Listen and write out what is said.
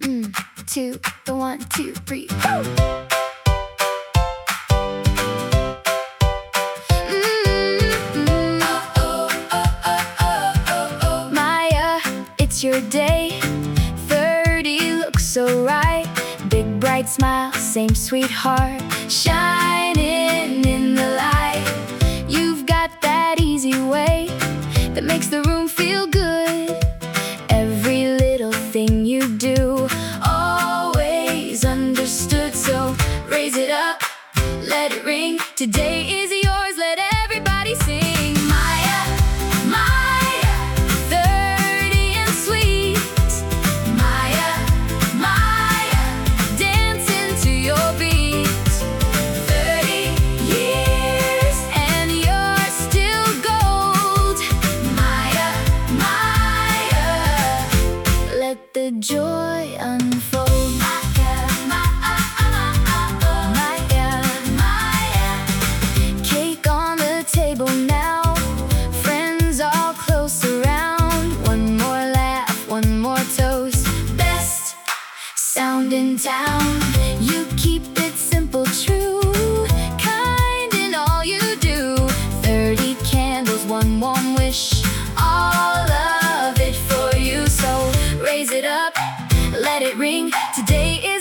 Two, the 1, 2, 3, woo! Maya, it's your day. 30 looks so right. Big bright smile, same sweetheart, shining in the light. You've got that easy way that makes the room feel good. Every little thing you do, always understood. So raise it up, let it ring. Today is yours, let everybody sing. Maya, Maya, 30 and sweet. Maya, Maya, dancing to your beat. 30 years and you're still gold. Maya, Maya, let the joy unfold. Cake on the table now, friends all close around. One more laugh, one more toast. Best sound in town. You keep it simple, true, kind in all you do. 30 candles, one warm wish, all of it for you. So raise it up, let it ring. Today is